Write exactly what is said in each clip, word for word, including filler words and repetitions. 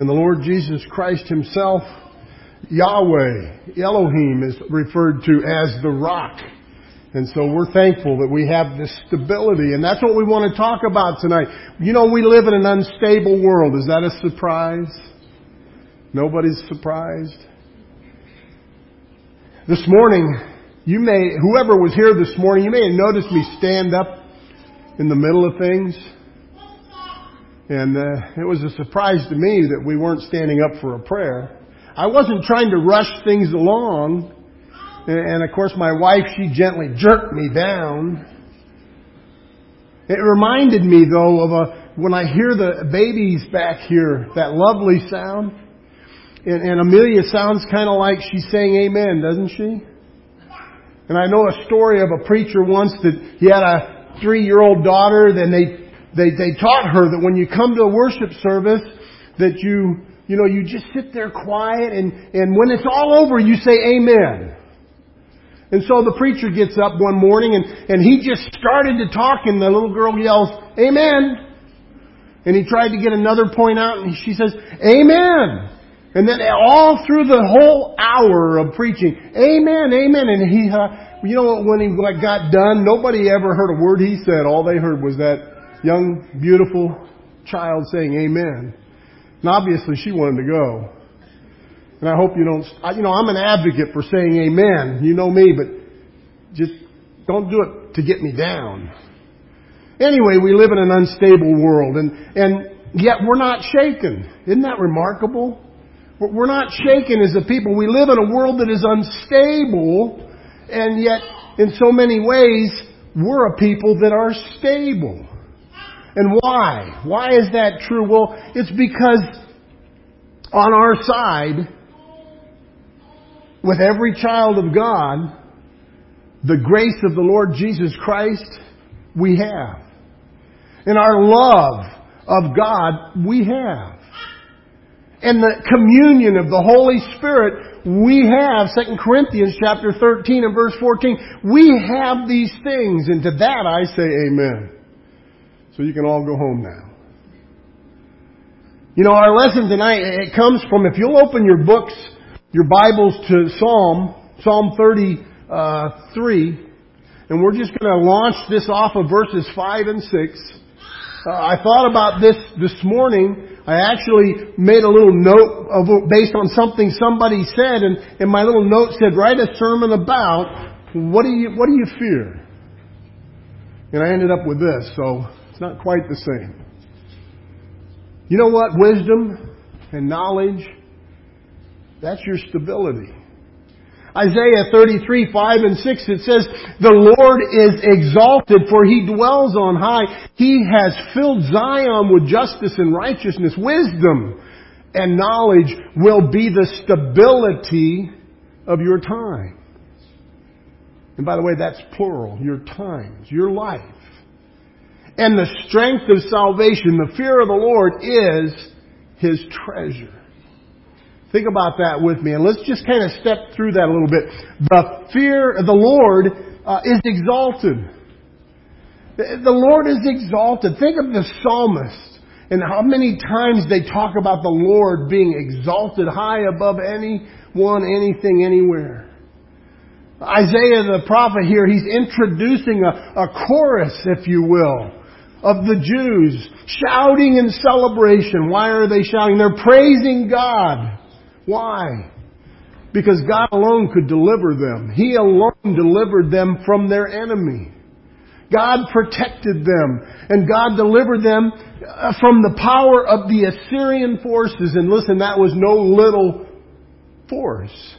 And the Lord Jesus Christ Himself, Yahweh, Elohim, is referred to as the rock. And so we're thankful that we have this stability. And that's what we want to talk about tonight. You know, we live in an unstable world. Is that a surprise? Nobody's surprised? This morning, you may, whoever was here this morning, you may have noticed me stand up in the middle of things. And uh, it was a surprise to me that we weren't standing up for a prayer. I wasn't trying to rush things along. And, of course, my wife, she gently jerked me down. It reminded me, though, of a, when I hear the babies back here, that lovely sound. And, and Amelia sounds kind of like she's saying amen, doesn't she? And I know a story of a preacher once that he had a three-year-old daughter. Then they, they, they taught her that when you come to a worship service, that you, you know, you just sit there quiet, and, and when it's all over, you say amen. And so the preacher gets up one morning and, and he just started to talk, and the little girl yells, amen. And he tried to get another point out, and she says, amen. And then all through the whole hour of preaching, amen, amen. And he, uh, you know, when he got done, nobody ever heard a word he said. All they heard was that young, beautiful child saying amen. And obviously she wanted to go. And I hope you don't, you know, I'm an advocate for saying amen. You know me, but just don't do it to get me down. Anyway, we live in an unstable world, and, and yet we're not shaken. Isn't that remarkable? We're not shaken as a people. We live in a world that is unstable, and yet in so many ways we're a people that are stable. And why? Why is that true? Well, it's because on our side, with every child of God, the grace of the Lord Jesus Christ, we have. And our love of God, we have. And the communion of the Holy Spirit, we have. Second Corinthians chapter thirteen and verse fourteen. We have these things. And to that I say amen. So you can all go home now. You know, our lesson tonight, it comes from, if you'll open your books, your Bibles to Psalm, Psalm thirty-three, and we're just going to launch this off of verses five and six. Uh, I thought about this this morning. I actually made a little note of, based on something somebody said, and, and my little note said, write a sermon about what do you what do you fear? And I ended up with this, so it's not quite the same. You know what? Wisdom and knowledge, that's your stability. Isaiah thirty-three, five and six, it says, the Lord is exalted, for He dwells on high. He has filled Zion with justice and righteousness. Wisdom and knowledge will be the stability of your time. And by the way, that's plural. Your times, your life. And the strength of salvation, the fear of the Lord, is His treasure. Think about that with me, and let's just kind of step through that a little bit. The fear of the Lord uh, is exalted. The Lord is exalted. Think of the psalmist and how many times they talk about the Lord being exalted high above anyone, anything, anywhere. Isaiah the prophet here, he's introducing a, a chorus, if you will, of the Jews shouting in celebration. Why are they shouting? They're praising God. Why? Because God alone could deliver them. He alone delivered them from their enemy. God protected them. And God delivered them from the power of the Assyrian forces. And listen, that was no little force.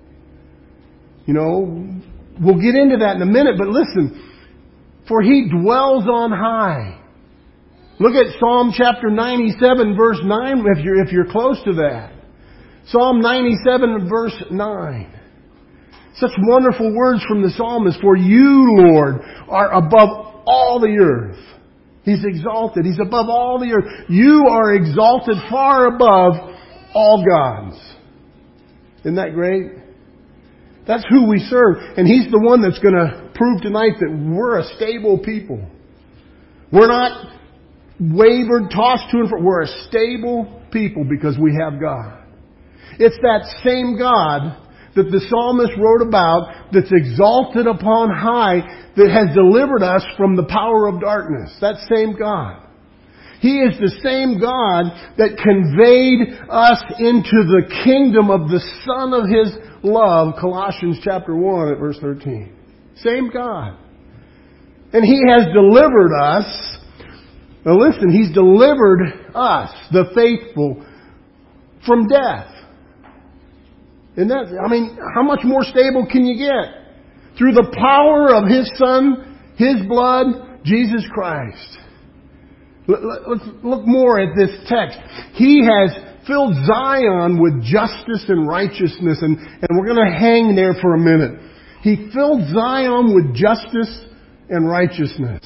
You know, we'll get into that in a minute, but listen. For He dwells on high. Look at Psalm chapter ninety-seven, verse nine, if you're, if you're close to that. Psalm ninety-seven, verse nine. Such wonderful words from the psalmist. For You, Lord, are above all the earth. He's exalted. He's above all the earth. You are exalted far above all gods. Isn't that great? That's who we serve. And He's the one that's going to prove tonight that we're a stable people. We're not wavered, tossed to and fro. We're a stable people because we have God. It's that same God that the psalmist wrote about that's exalted upon high that has delivered us from the power of darkness. That same God. He is the same God that conveyed us into the kingdom of the Son of His love, Colossians chapter one at verse thirteen. Same God. And He has delivered us. Now listen, He's delivered us, the faithful, from death. And that, I mean, how much more stable can you get? Through the power of His Son, His blood, Jesus Christ. Let's look more at this text. He has filled Zion with justice and righteousness. And, and we're going to hang there for a minute. He filled Zion with justice and righteousness.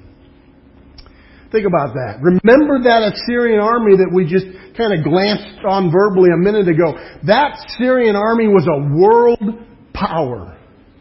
Think about that. Remember that Assyrian army that we just kind of glanced on verbally a minute ago. That Syrian army was a world power.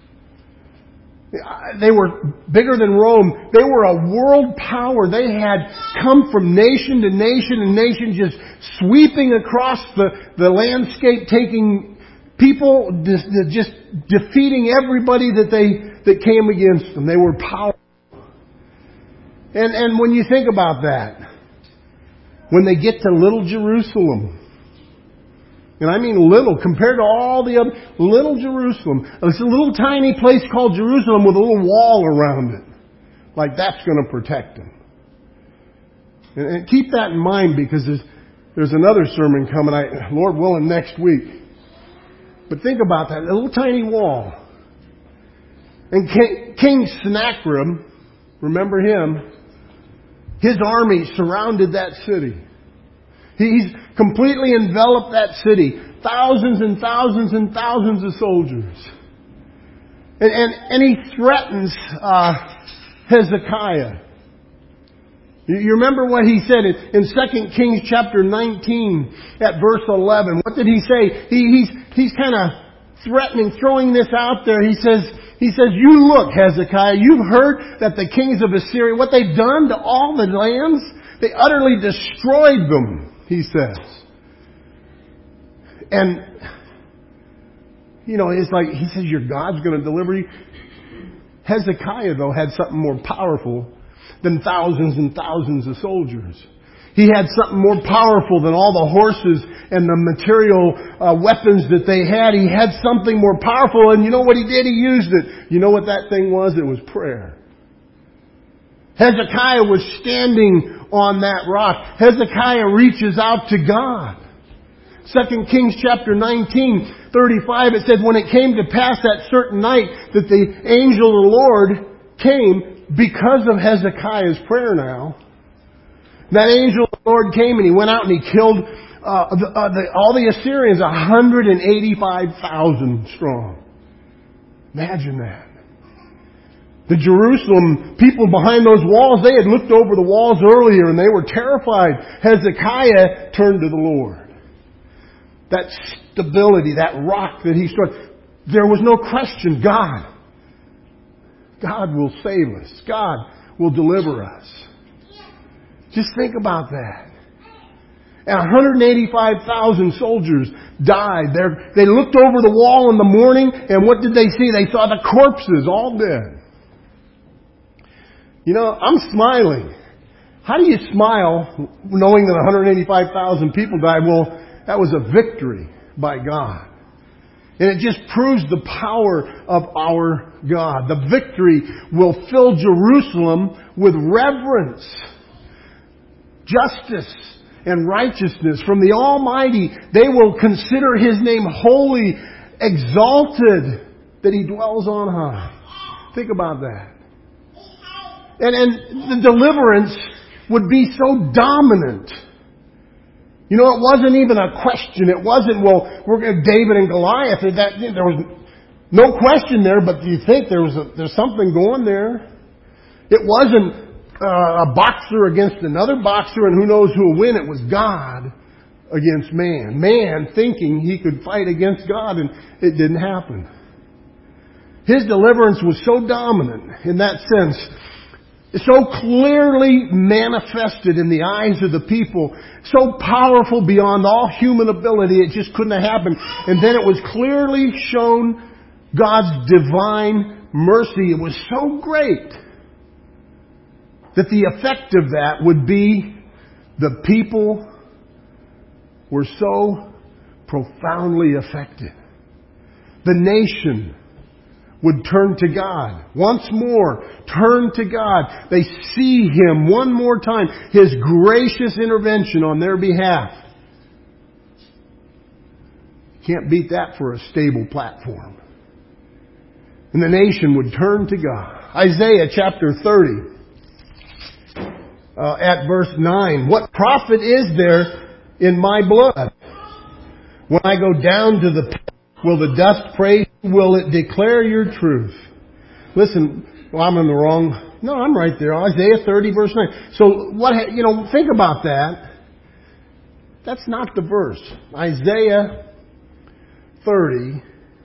They were bigger than Rome. They were a world power. They had come from nation to nation and nation, just sweeping across the, the landscape, taking people, just defeating everybody that they that came against them. They were powerful. And, and when you think about that, when they get to little Jerusalem, and I mean little, compared to all the other, little Jerusalem. It's a little tiny place called Jerusalem with a little wall around it. Like that's going to protect them. And, and keep that in mind because there's, there's another sermon coming, I, Lord willing, next week. But think about that, a little tiny wall. And King, King Sennacherib, remember him, his army surrounded that city. He's completely enveloped that city. Thousands and thousands and thousands of soldiers. And, and, and he threatens uh, Hezekiah. You remember what he said in, in Second Kings chapter nineteen at verse eleven. What did he say? He, he's he's kind of threatening, throwing this out there. He says, he says, you look, Hezekiah, you've heard that the kings of Assyria, what they've done to all the lands, they utterly destroyed them, he says. And, you know, it's like, he says, your God's going to deliver you. Hezekiah, though, had something more powerful than thousands and thousands of soldiers. He had something more powerful than all the horses and the material uh, weapons that they had. He had something more powerful, and you know what he did? He used it. You know what that thing was? It was prayer. Hezekiah was standing on that rock. Hezekiah reaches out to God. Second Kings chapter nineteen, thirty-five, it said, when it came to pass that certain night that the angel of the Lord came because of Hezekiah's prayer now. That angel of the Lord came and he went out and he killed uh, the, uh, the, all the Assyrians, one hundred eighty-five thousand strong. Imagine that. The Jerusalem people behind those walls, they had looked over the walls earlier and they were terrified. Hezekiah turned to the Lord. That stability, that rock that he struck, there was no question. God. God will save us. God will deliver us. Just think about that. And one hundred eighty-five thousand soldiers died. They're, they looked over the wall in the morning, and what did they see? They saw the corpses, all dead. You know, I'm smiling. How do you smile knowing that one hundred eighty-five thousand people died? Well, that was a victory by God. And it just proves the power of our God. The victory will fill Jerusalem with reverence, justice, and righteousness from the Almighty. They will consider His name holy, exalted, that He dwells on high. Think about that. And, and the deliverance would be so dominant. You know, it wasn't even a question. It wasn't, well, we're going to David and Goliath. That, there was no question there, but do you think there was a, there's something going there? It wasn't uh, a boxer against another boxer and who knows who will win. It was God against man. Man thinking he could fight against God, and it didn't happen. His deliverance was so dominant in that sense so clearly manifested in the eyes of the people, so powerful beyond all human ability, it just couldn't have happened. And then it was clearly shown God's divine mercy. It was so great that the effect of that would be the people were so profoundly affected. The nation would turn to God. Once more, turn to God. They see Him one more time. His gracious intervention on their behalf. Can't beat that for a stable platform. And the nation would turn to God. Isaiah chapter thirty, uh, at verse nine. What profit is there in my blood? When I go down to the pit, will the dust praise? Will it declare your truth? Listen, well, I'm in the wrong. No, I'm right there. Isaiah thirty, verse nine. So what? You know, think about that. That's not the verse. Isaiah thirty.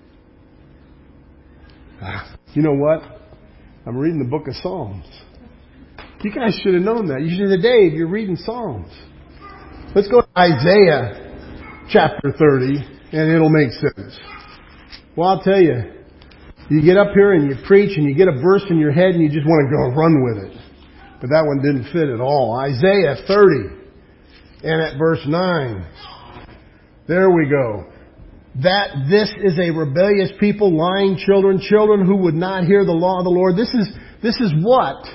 You know what? I'm reading the book of Psalms. You guys should have known that. You should have Dave, you're reading Psalms. Let's go to Isaiah chapter thirty, and it'll make sense. Well, I'll tell you, you get up here and you preach and you get a verse in your head and you just want to go run with it. But that one didn't fit at all. Isaiah thirty, and at verse nine. There we go. That this is a rebellious people, lying children, children who would not hear the law of the Lord. This is, this is what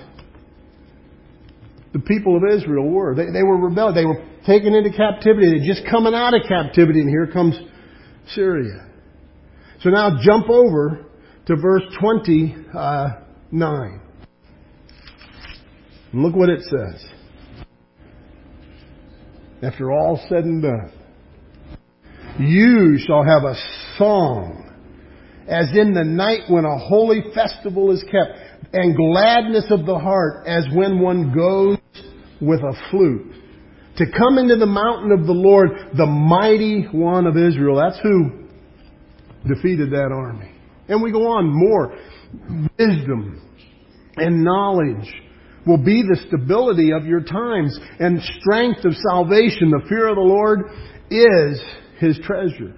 the people of Israel were. They, they were rebellious. They were taken into captivity. They're just coming out of captivity, and here comes Syria. So now jump over to verse twenty-nine. And look what it says. After all said and done, you shall have a song as in the night when a holy festival is kept, and gladness of the heart as when one goes with a flute. To come into the mountain of the Lord, the mighty one of Israel. That's who defeated that army. And we go on more. Wisdom and knowledge will be the stability of your times, and strength of salvation. The fear of the Lord is His treasure.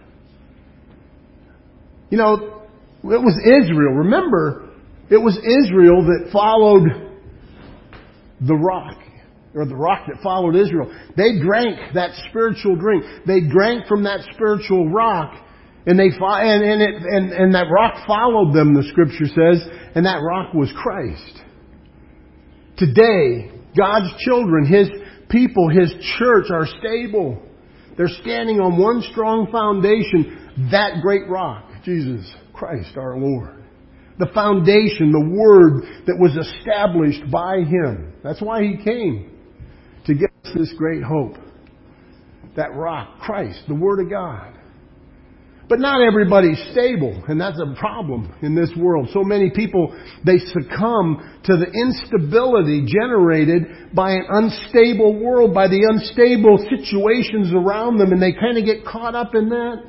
You know, it was Israel. Remember, it was Israel that followed the rock. Or the rock that followed Israel. They drank that spiritual drink. They drank from that spiritual rock. And they and and, it, and and that rock followed them, the Scripture says. And that rock was Christ. Today, God's children, His people, His church are stable. They're standing on one strong foundation. That great rock, Jesus Christ our Lord. The foundation, the Word that was established by Him. That's why He came. To give us this great hope. That rock, Christ, the Word of God. But not everybody's stable, and that's a problem in this world. So many people, they succumb to the instability generated by an unstable world, by the unstable situations around them, and they kind of get caught up in that.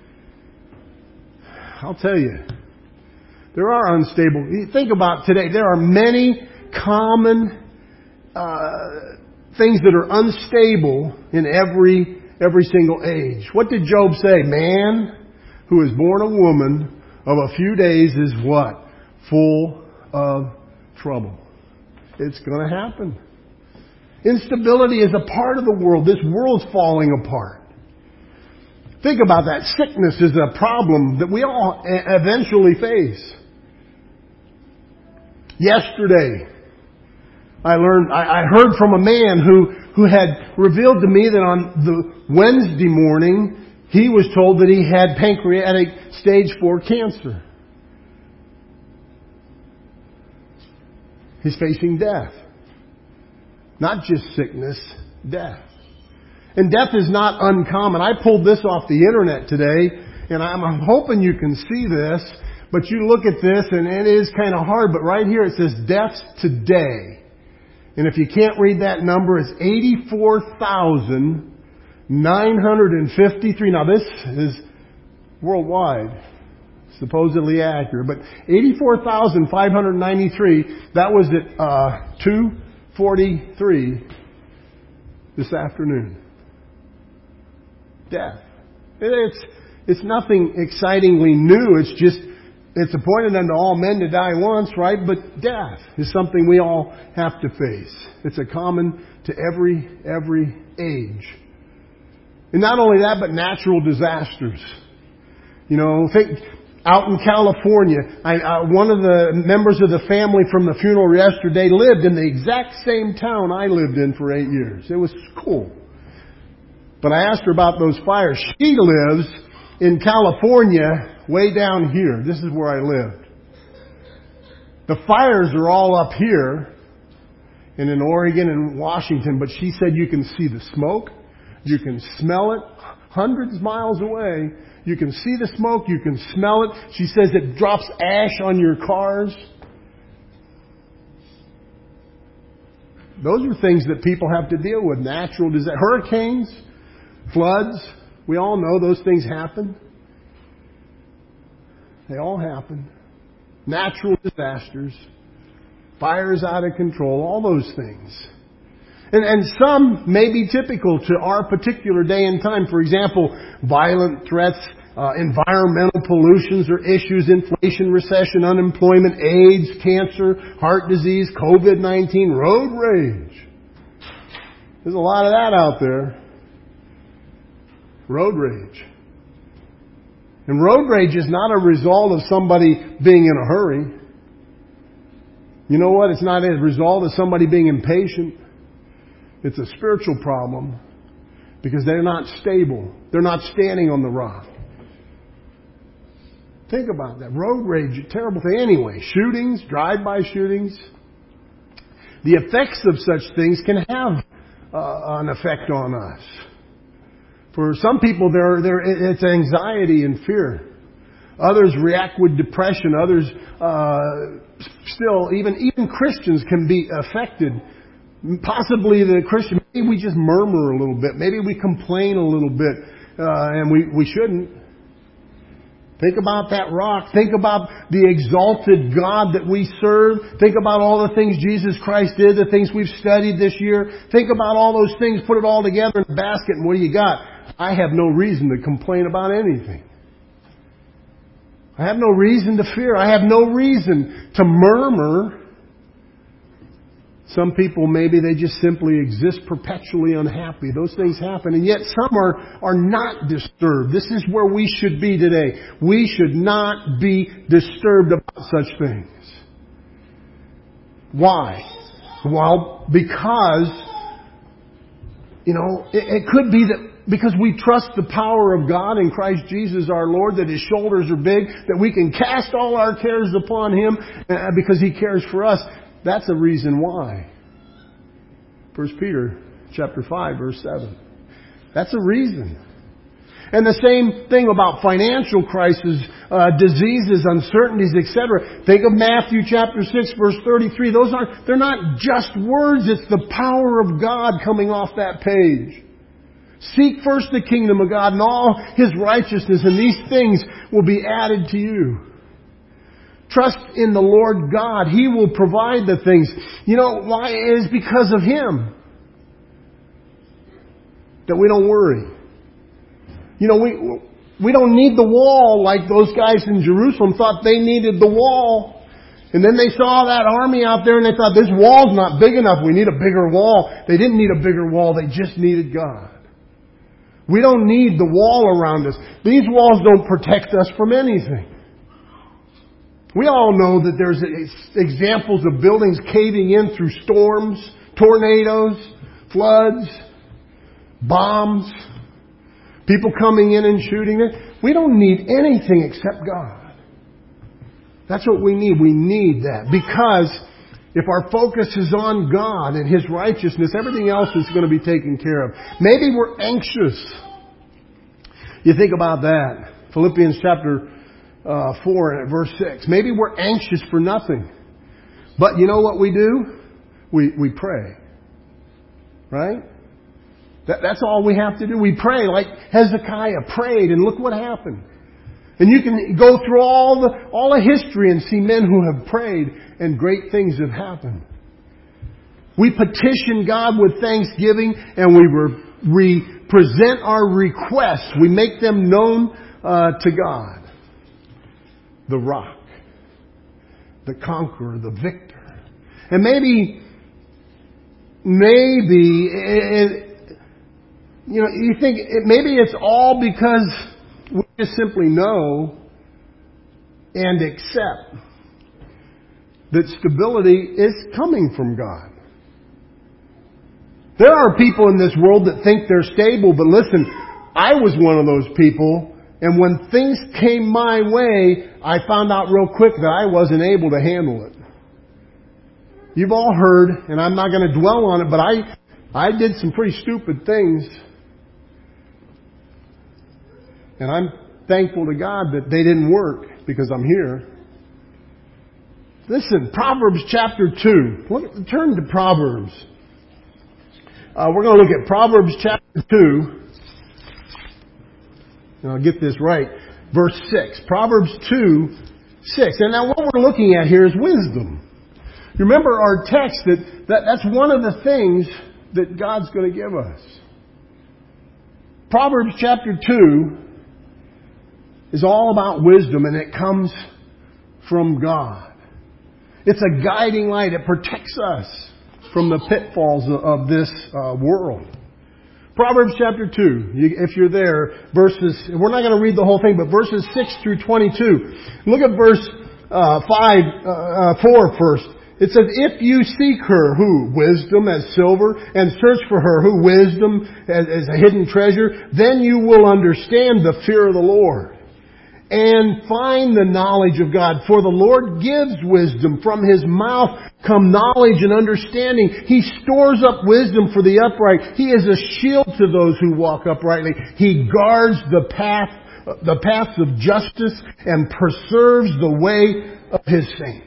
I'll tell you, there are unstable. Think about today, there are many common uh, things that are unstable in every every single age. What did Job say? Man who is born a woman of a few days is what? Full of trouble. It's going to happen. Instability is a part of the world. This world's falling apart. Think about that. Sickness is a problem that we all eventually face. Yesterday, I learned, I heard from a man who, who had revealed to me that on the Wednesday morning, he was told that he had pancreatic stage four cancer. He's facing death. Not just sickness, death. And death is not uncommon. I pulled this off the internet today, and I'm, I'm hoping you can see this, but you look at this and it is kind of hard, but right here it says deaths today. And if you can't read that number, it's eighty-four thousand nine hundred fifty-three. Now this is worldwide. supposedly accurate, but eighty-four thousand five hundred ninety-three, that was at uh, two forty-three this afternoon. Death. It's, it's nothing excitingly new. It's just, it's appointed unto all men to die once, right? But death is something we all have to face. It's a common to every, every age. And not only that, but natural disasters. You know, think out in California, I, uh, one of the members of the family from the funeral yesterday lived in the exact same town I lived in for eight years. It was cool. But I asked her about those fires. She lives in California, way down here. This is where I lived. The fires are all up here and in Oregon and Washington, but she said you can see the smoke. You can smell it hundreds of miles away. You can see the smoke. You can smell it. She says it drops ash on your cars. Those are things that people have to deal with. Natural disasters, hurricanes, floods. We all know those things happen. They all happen. Natural disasters, fires out of control, all those things. And, and some may be typical to our particular day and time. For example, violent threats, uh, environmental pollutions or issues, inflation, recession, unemployment, AIDS, cancer, heart disease, covid nineteen, road rage. There's a lot of that out there. Road rage. And road rage is not a result of somebody being in a hurry. You know what? It's not a result of somebody being impatient. It's a spiritual problem because they're not stable. They're not standing on the rock. Think about that. Road rage, a terrible thing. Anyway, shootings, drive-by shootings. The effects of such things can have uh, an effect on us. For some people, they're, they're, it's anxiety and fear. Others react with depression. Others uh, still, even even Christians can be affected. Possibly the Christian, maybe we just murmur a little bit. Maybe we complain a little bit, uh, and we, we shouldn't. Think about that rock. Think about the exalted God that we serve. Think about all the things Jesus Christ did, the things we've studied this year. Think about all those things, put it all together in a basket, and what do you got? I have no reason to complain about anything. I have no reason to fear. I have no reason to murmur. Some people, maybe they just simply exist perpetually unhappy. Those things happen. And yet some are, are not disturbed. This is where we should be today. We should not be disturbed about such things. Why? Well, because, you know, it, it could be that because we trust the power of God in Christ Jesus our Lord, that His shoulders are big, that we can cast all our cares upon Him because He cares for us. That's a reason why. First Peter chapter five, verse seven. That's a reason. And the same thing about financial crisis, uh, diseases, uncertainties, et cetera. Think of Matthew chapter six, verse thirty-three. Those aren't, they're not just words. It's the power of God coming off that page. Seek first the kingdom of God and all His righteousness, and these things will be added to you. Trust in the Lord God. He will provide the things. You know why? It is because of Him that we don't worry. You know, we we don't need the wall like those guys in Jerusalem thought they needed the wall. And then they saw that army out there and they thought, this wall's not big enough. We need a bigger wall. They didn't need a bigger wall. They just needed God. We don't need the wall around us. These walls don't protect us from anything. We all know that there's examples of buildings caving in through storms, tornadoes, floods, bombs, people coming in and shooting it. We don't need anything except God. That's what we need. We need that. Because if our focus is on God and His righteousness, everything else is going to be taken care of. Maybe we're anxious. You think about that. Philippians chapter Uh, four and verse six. Maybe we're anxious for nothing. But you know what we do? We we pray. Right? That, that's all we have to do. We pray like Hezekiah prayed, and look what happened. And you can go through all the, all the history and see men who have prayed and great things have happened. We petition God with thanksgiving and we, re, we present our requests. We make them known uh, to God. The rock. The conqueror. The victor. And maybe, maybe, it, you know, you think it, maybe it's all because we just simply know and accept that stability is coming from God. There are people in this world that think they're stable, but listen, I was one of those people, and when things came my way, I found out real quick that I wasn't able to handle it. You've all heard, and I'm not going to dwell on it, but I, I did some pretty stupid things. And I'm thankful to God that they didn't work because I'm here. Listen, Proverbs chapter two. Look, turn to Proverbs. Uh, we're going to look at Proverbs chapter two. And I'll get this right. Verse six. Proverbs two, six. And now what we're looking at here is wisdom. Remember our text that, that that's one of the things that God's going to give us. Proverbs chapter two is all about wisdom, and it comes from God. It's a guiding light. It protects us from the pitfalls of this uh, world. Proverbs chapter two, if you're there, verses, we're not going to read the whole thing, but verses six through twenty-two. Look at verse uh, five, uh, uh, four first. It says, if you seek her, who? Wisdom as silver, and search for her, who? Wisdom as, as a hidden treasure, then you will understand the fear of the Lord and find the knowledge of God. For the Lord gives wisdom. From His mouth come knowledge and understanding. He stores up wisdom for the upright. He is a shield to those who walk uprightly. He guards the path, the paths of justice and preserves the way of His saints.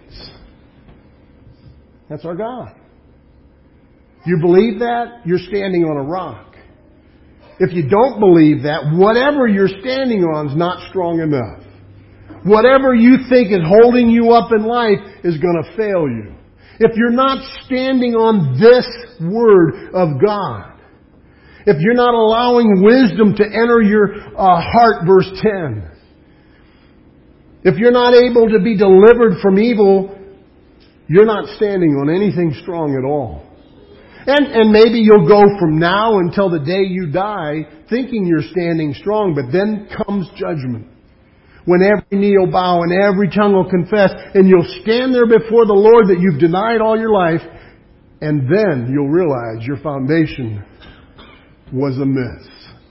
That's our God. You believe that? You're standing on a rock. If you don't believe that, whatever you're standing on is not strong enough. Whatever you think is holding you up in life is going to fail you. If you're not standing on this Word of God, if you're not allowing wisdom to enter your uh, heart, verse ten, if you're not able to be delivered from evil, you're not standing on anything strong at all. And, and maybe you'll go from now until the day you die thinking you're standing strong, but then comes judgment. When every knee will bow and every tongue will confess, and you'll stand there before the Lord that you've denied all your life, and then you'll realize your foundation was amiss.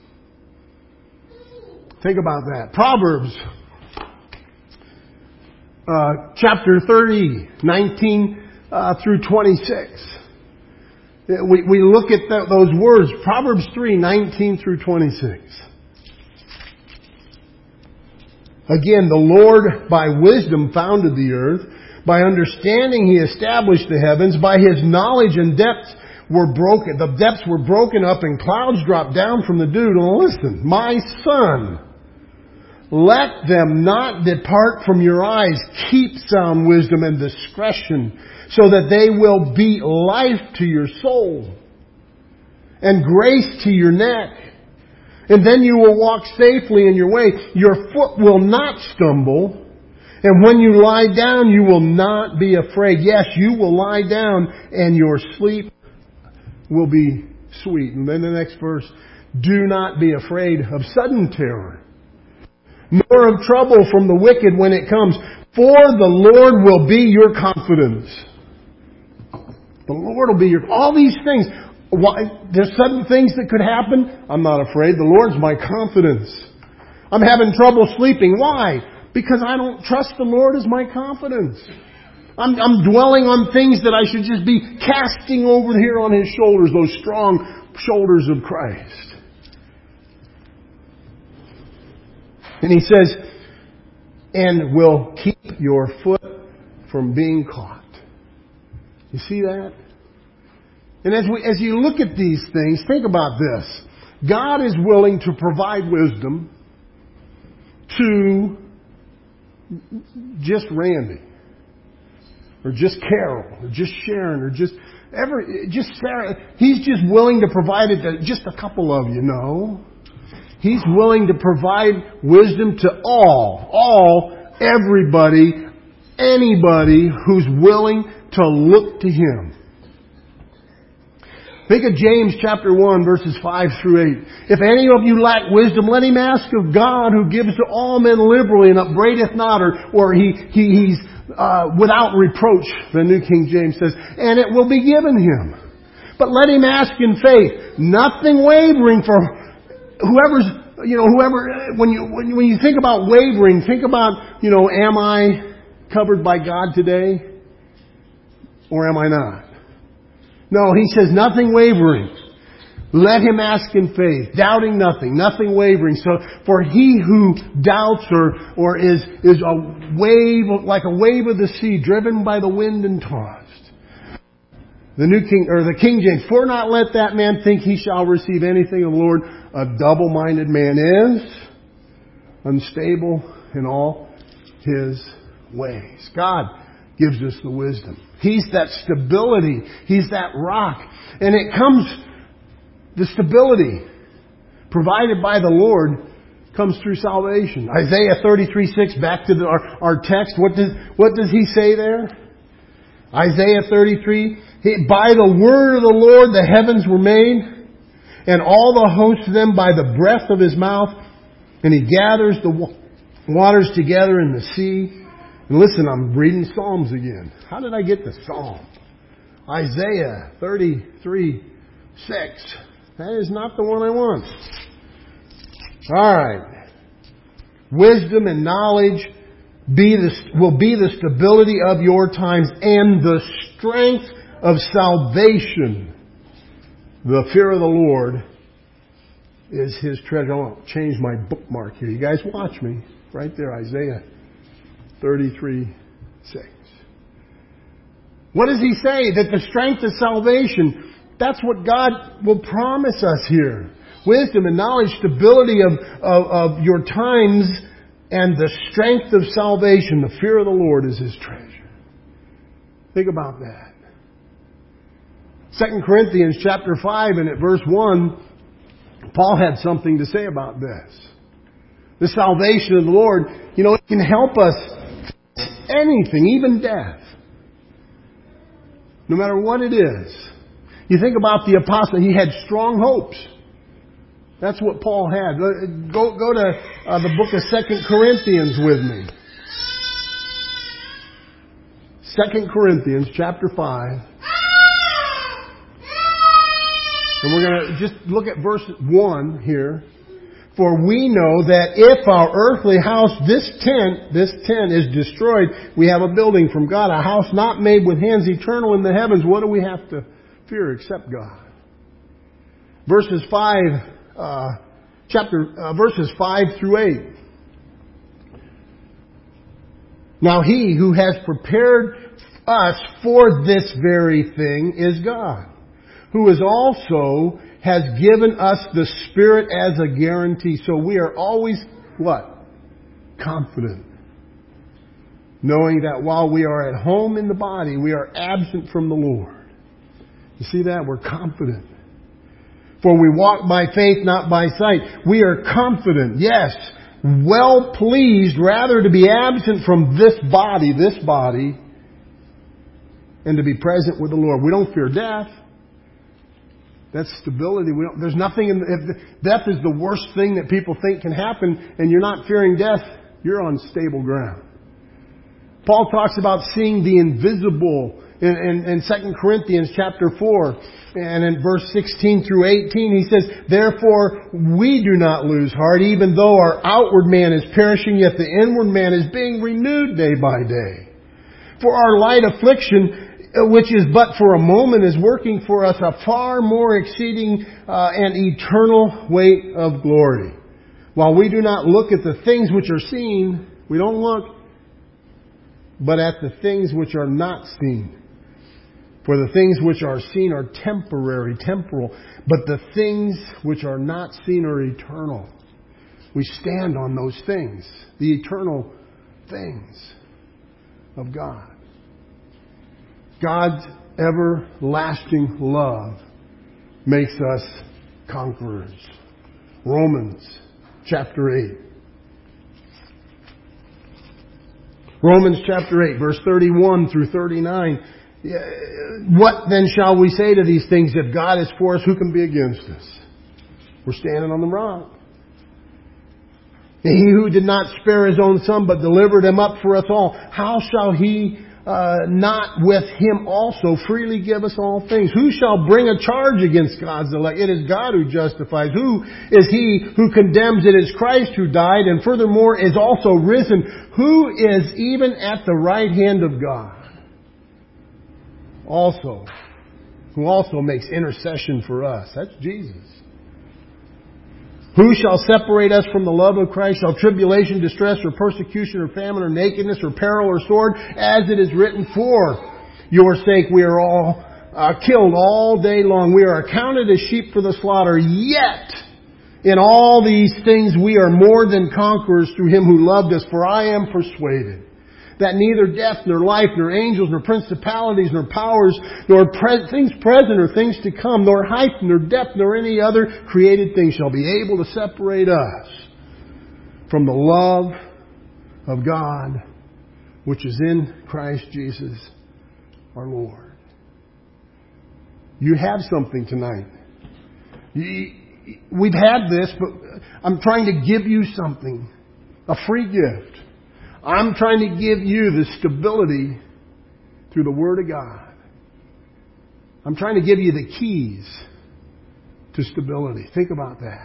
Think about that. Proverbs uh, chapter thirty, nineteen uh, through twenty-six. We, we look at the, those words, Proverbs three, nineteen through twenty-six. Again, the Lord by wisdom founded the earth. By understanding He established the heavens. By His knowledge and depths were broken. The depths were broken up and clouds dropped down from the dew. Now listen, my son, let them not depart from your eyes. Keep sound wisdom and discretion, so that they will be life to your soul and grace to your neck. And then you will walk safely in your way. Your foot will not stumble. And when you lie down, you will not be afraid. Yes, you will lie down and your sleep will be sweet. And then the next verse, do not be afraid of sudden terror, nor of trouble from the wicked when it comes. For the Lord will be your confidence. The Lord will be your... All these things. Why, there's sudden things that could happen. I'm not afraid. The Lord's my confidence. I'm having trouble sleeping. Why? Because I don't trust the Lord as my confidence. I'm, I'm dwelling on things that I should just be casting over here on His shoulders, those strong shoulders of Christ. And He says, and will keep your foot from being caught. You see that? And as we, as you look at these things, think about this. God is willing to provide wisdom to just Randy, or just Carol, or just Sharon, or just every, just Sarah. He's just willing to provide it to just a couple of you. No. He's willing to provide wisdom to all, all, everybody, anybody who's willing to look to Him. Think of James chapter one, verses five through eight. If any of you lack wisdom, let him ask of God, who gives to all men liberally and upbraideth not, or, or he, he, he's uh, without reproach, the New King James says, and it will be given him. But let him ask in faith, nothing wavering, for whoever's, you know, whoever, when you, when you, when you think about wavering, think about, you know, am I covered by God today? Or am I not? No, he says nothing wavering. Let him ask in faith, doubting nothing, nothing wavering. So, for he who doubts or, or is, is a wave, like a wave of the sea, driven by the wind and tossed. The New King, or the King James, for not let that man think he shall receive anything of the Lord. A double-minded man is unstable in all his ways. God gives us the wisdom. He's that stability. He's that rock. And it comes, the stability provided by the Lord comes through salvation. Isaiah thirty-three six, back to the, our, our text. What does, what does he say there? Isaiah thirty-three, by the word of the Lord the heavens were made, and all the hosts of them by the breath of His mouth. And He gathers the waters together in the sea. And listen, I'm reading Psalms again. How did I get to Psalm? Isaiah thirty-three six. That is not the one I want. Alright. Wisdom and knowledge be the, will be the stability of your times and the strength of salvation. The fear of the Lord is His treasure. I'll change my bookmark here. You guys watch me. Right there, Isaiah thirty-three six. What does He say? That the strength of salvation, that's what God will promise us here. Wisdom and knowledge, stability of, of, of your times, and the strength of salvation. The fear of the Lord is His treasure. Think about that. Second Corinthians chapter five and at verse one, Paul had something to say about this. The salvation of the Lord, you know, it can help us anything, even death. No matter what it is. You think about the apostle, he had strong hopes. That's what Paul had. Go, go to uh, the book of Second Corinthians with me. Second Corinthians chapter five. And we're going to just look at verse one here. For we know that if our earthly house, this tent, this tent is destroyed, we have a building from God, a house not made with hands, eternal in the heavens. What do we have to fear except God? Verses five, uh, chapter, uh, verses five through eight. Now He who has prepared us for this very thing is God, who is also has given us the Spirit as a guarantee. So we are always, what? Confident. Knowing that while we are at home in the body, we are absent from the Lord. You see that? We're confident. For we walk by faith, not by sight. We are confident, yes, well pleased rather to be absent from this body, this body, and to be present with the Lord. We don't fear death. That's stability. We don't, there's nothing in the, if death is the worst thing that people think can happen, and you're not fearing death, you're on stable ground. Paul talks about seeing the invisible in, in, in Second Corinthians chapter four, and in verse sixteen through eighteen, he says, therefore we do not lose heart, even though our outward man is perishing, yet the inward man is being renewed day by day. For our light affliction, which is but for a moment, is working for us a far more exceeding uh, and eternal weight of glory. While we do not look at the things which are seen, we don't look, but at the things which are not seen. For the things which are seen are temporary, temporal, but the things which are not seen are eternal. We stand on those things, the eternal things of God. God's everlasting love makes us conquerors. Romans chapter eight. Romans chapter eight, verse thirty-one through thirty-nine. What then shall we say to these things? If God is for us, who can be against us? We're standing on the rock. He who did not spare His own Son, but delivered Him up for us all, how shall He uh, not with Him also freely give us all things? Who shall bring a charge against God's elect? It is God who justifies. Who is He who condemns? It is Christ who died and furthermore is also risen, who is even at the right hand of God. Also, who also makes intercession for us. That's Jesus. Who shall separate us from the love of Christ? Shall tribulation, distress, or persecution, or famine, or nakedness, or peril, or sword? As it is written, for your sake we are all uh, killed all day long. We are accounted as sheep for the slaughter. Yet, in all these things we are more than conquerors through Him who loved us. For I am persuaded that neither death, nor life, nor angels, nor principalities, nor powers, nor pre- things present or things to come, nor height, nor depth, nor any other created thing shall be able to separate us from the love of God, which is in Christ Jesus our Lord. You have something tonight. You, we've had this, but I'm trying to give you something. A free gift. I'm trying to give you the stability through the Word of God. I'm trying to give you the keys to stability. Think about that.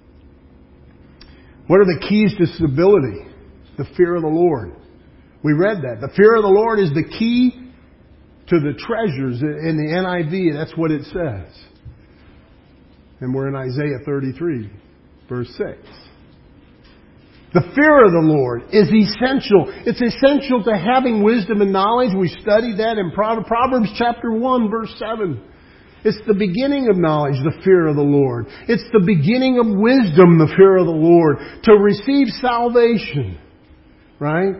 What are the keys to stability? The fear of the Lord. We read that. The fear of the Lord is the key to the treasures in the N I V. That's what it says. And we're in Isaiah thirty-three, verse six. The fear of the Lord is essential. It's essential to having wisdom and knowledge. We studied that in Proverbs chapter one, verse seven. It's the beginning of knowledge, the fear of the Lord. It's the beginning of wisdom, the fear of the Lord. To receive salvation, right?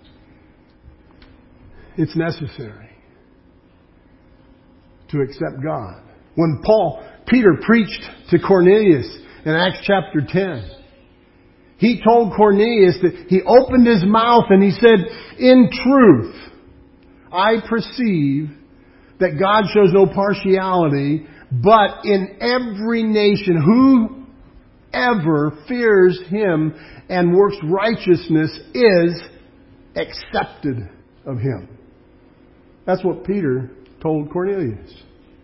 It's necessary to accept God. When Paul, Peter preached to Cornelius in Acts chapter ten, he told Cornelius that he opened his mouth and he said, in truth, I perceive that God shows no partiality, but in every nation, whoever fears Him and works righteousness is accepted of Him. That's what Peter told Cornelius.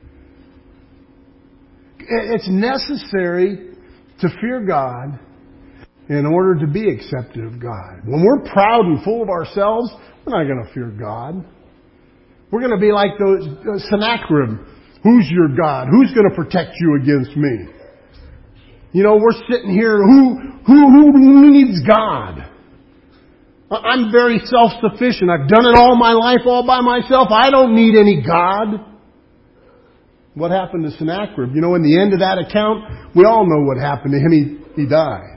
It's necessary to fear God in order to be accepted of God. When we're proud and full of ourselves, we're not going to fear God. We're going to be like those uh, Sennacherib. Who's your God? Who's going to protect you against me? You know, we're sitting here. Who who who needs God? I'm very self-sufficient. I've done it all my life, all by myself. I don't need any God. What happened to Sennacherib? You know, in the end of that account, we all know what happened to him. He, he died.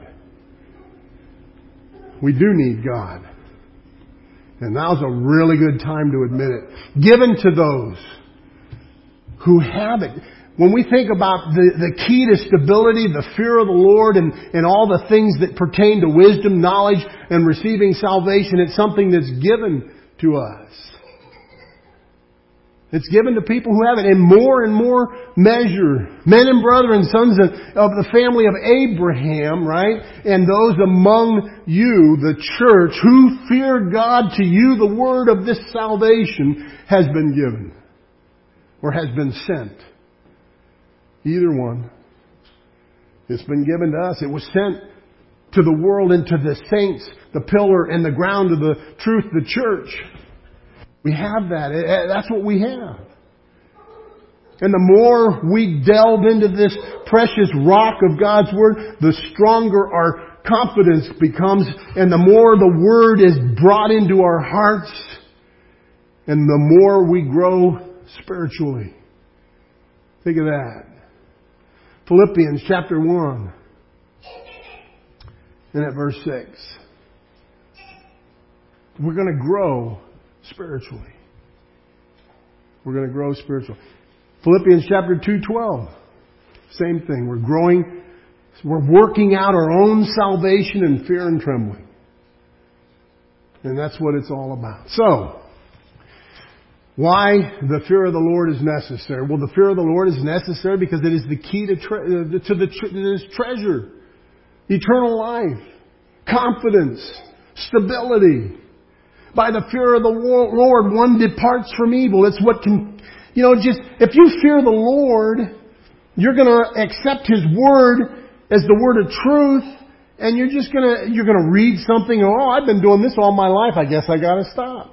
We do need God. And now's a really good time to admit it. Given to those who have it. When we think about the, the key to stability, the fear of the Lord, and, and all the things that pertain to wisdom, knowledge, and receiving salvation, it's something that's given to us. It's given to people who have it in more and more measure. Men and brethren, sons of, of the family of Abraham, right? And those among you, the church, who fear God, to you the word of this salvation has been given. Or has been sent. Either one. It's been given to us. It was sent to the world and to the saints, the pillar and the ground of the truth, the church. We have that. That's what we have. And the more we delve into this precious rock of God's Word, the stronger our confidence becomes, and the more the Word is brought into our hearts, and the more we grow spiritually. Think of that. Philippians chapter one, and at verse six. we're going to grow spiritually. We're going to grow spiritually. Philippians chapter two twelve. Same thing. We're growing. We're working out our own salvation in fear and trembling. And that's what it's all about. So, why the fear of the Lord is necessary? Well, the fear of the Lord is necessary because it is the key to, tre- to, the tre- to this treasure. Eternal life. Confidence. Stability. By the fear of the Lord, one departs from evil. It's what can, you know, just, if you fear the Lord, you're going to accept His Word as the word of truth, and you're just going to, you're going to read something, and, oh, I've been doing this all my life, I guess I got to stop.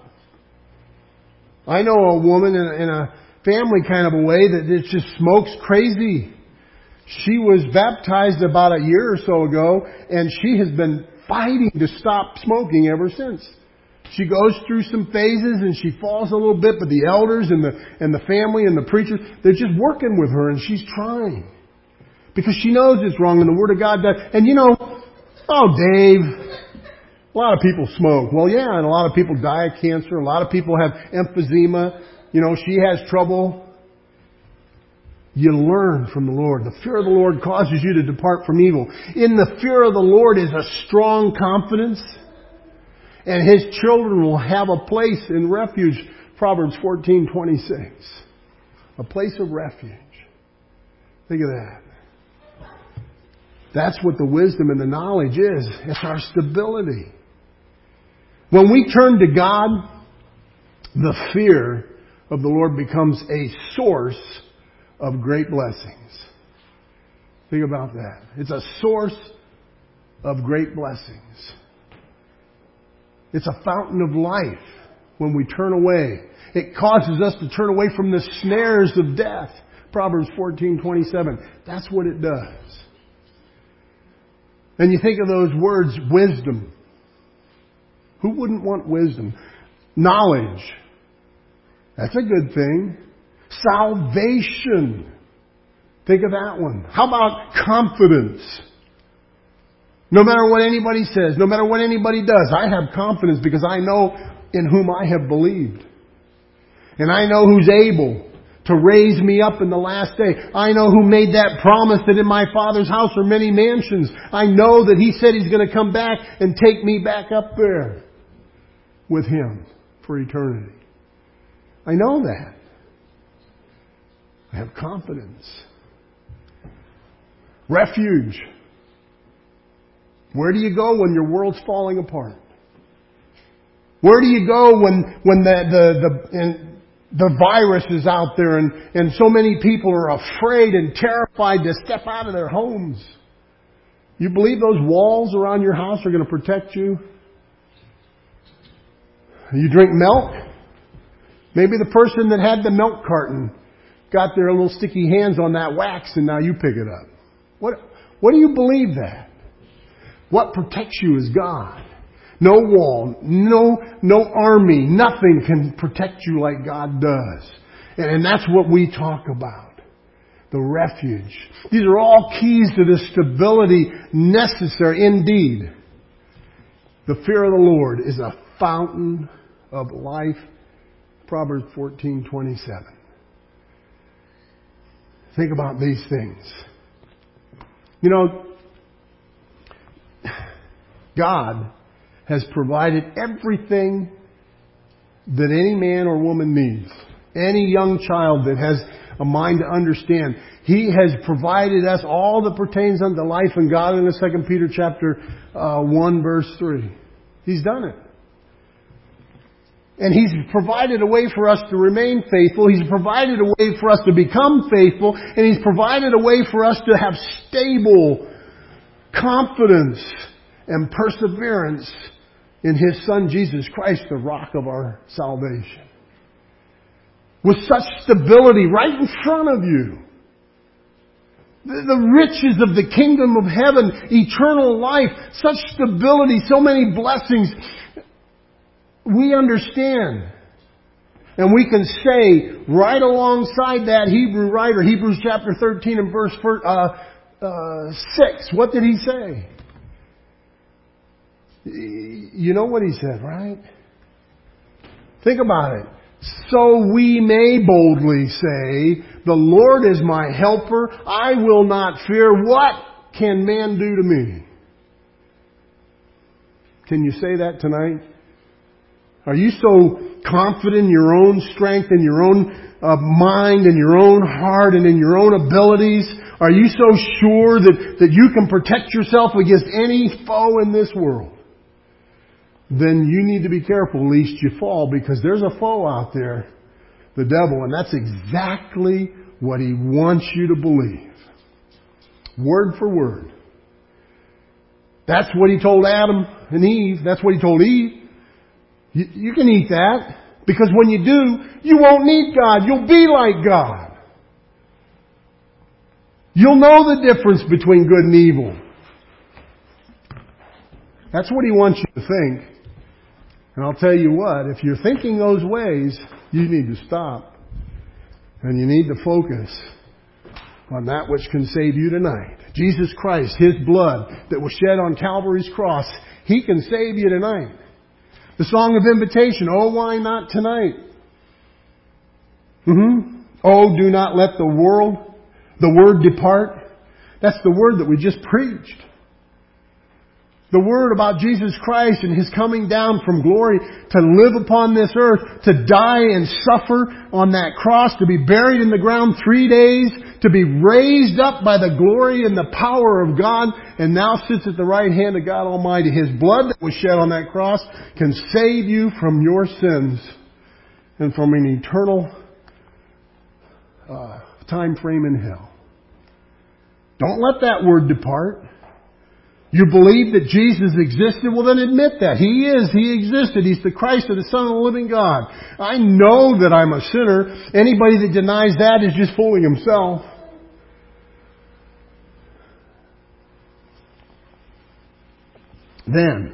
I know a woman in a, in a family kind of a way that it just smokes crazy. She was baptized about a year or so ago, and she has been fighting to stop smoking ever since. She goes through some phases and she falls a little bit, but the elders and the and the family and the preachers, they're just working with her, and she's trying. Because she knows it's wrong, and the Word of God does. And you know, oh, Dave, a lot of people smoke. Well, yeah, and a lot of people die of cancer. A lot of people have emphysema. You know, she has trouble. You learn from the Lord. The fear of the Lord causes you to depart from evil. In the fear of the Lord is a strong confidence. And His children will have a place in refuge. Proverbs fourteen twenty-six. A place of refuge. Think of that. That's what the wisdom and the knowledge is. It's our stability. When we turn to God, the fear of the Lord becomes a source of great blessings. Think about that. It's a source of great blessings. It's a fountain of life when we turn away. It causes us to turn away from the snares of death. Proverbs fourteen twenty-seven. That's what it does. And you think of those words, wisdom. Who wouldn't want wisdom? Knowledge. That's a good thing. Salvation. Think of that one. How about confidence? No matter what anybody says, no matter what anybody does, I have confidence because I know in whom I have believed. And I know who's able to raise me up in the last day. I know who made that promise that in my Father's house are many mansions. I know that He said He's going to come back and take me back up there with Him for eternity. I know that. I have confidence. Refuge. Where do you go when your world's falling apart? Where do you go when when the the the and the virus is out there and, and so many people are afraid and terrified to step out of their homes? You believe those walls around your house are going to protect you? You drink milk? Maybe the person that had the milk carton got their little sticky hands on that wax and now you pick it up. What, what do you believe that? What protects you is God. No wall, no, no army, nothing can protect you like God does. And, and that's what we talk about. The refuge. These are all keys to the stability necessary. Indeed, the fear of the Lord is a fountain of life. Proverbs fourteen twenty-seven. Think about these things. You know, God has provided everything that any man or woman needs. Any young child that has a mind to understand. He has provided us all that pertains unto life and God in the Second Peter chapter uh, one verse three. He's done it. And He's provided a way for us to remain faithful. He's provided a way for us to become faithful. And He's provided a way for us to have stable confidence and perseverance in His Son Jesus Christ, the rock of our salvation. With such stability right in front of you. The, the riches of the kingdom of heaven, eternal life, such stability, so many blessings. We understand. And we can say right alongside that Hebrew writer, Hebrews chapter thirteen and verse uh, uh, six. What did he say? You know what he said, right? Think about it. So we may boldly say, the Lord is my helper. I will not fear. What can man do to me? Can you say that tonight? Are you so confident in your own strength and your own uh, mind and your own heart and in your own abilities? Are you so sure that, that you can protect yourself against any foe in this world? Then you need to be careful lest you fall, because there's a foe out there, the devil, and that's exactly what he wants you to believe. Word for word. That's what he told Adam and Eve. That's what he told Eve. You, you can eat that, because when you do, you won't need God. You'll be like God. You'll know the difference between good and evil. That's what he wants you to think. And I'll tell you what, if you're thinking those ways, you need to stop. And you need to focus on that which can save you tonight. Jesus Christ, His blood that was shed on Calvary's cross, He can save you tonight. The song of invitation, oh, why not tonight? Mm-hmm. Oh, do not let the world, the word depart. That's the word that we just preached. The word about Jesus Christ and His coming down from glory to live upon this earth, to die and suffer on that cross, to be buried in the ground three days, to be raised up by the glory and the power of God, and now sits at the right hand of God Almighty. His blood that was shed on that cross can save you from your sins and from an eternal uh, time frame in hell. Don't let that word depart. You believe that Jesus existed? Well, then admit that. He is. He existed. He's the Christ, the Son of the living God. I know that I'm a sinner. Anybody that denies that is just fooling himself. Then,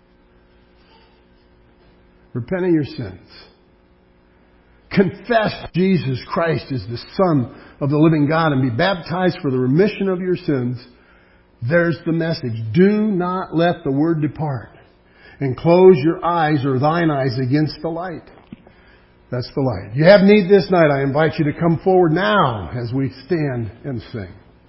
repent of your sins. Confess Jesus Christ is the Son of the living God and be baptized for the remission of your sins. There's the message. Do not let the word depart. And close your eyes or thine eyes against the light. That's the light. You have need this night. I invite you to come forward now as we stand and sing.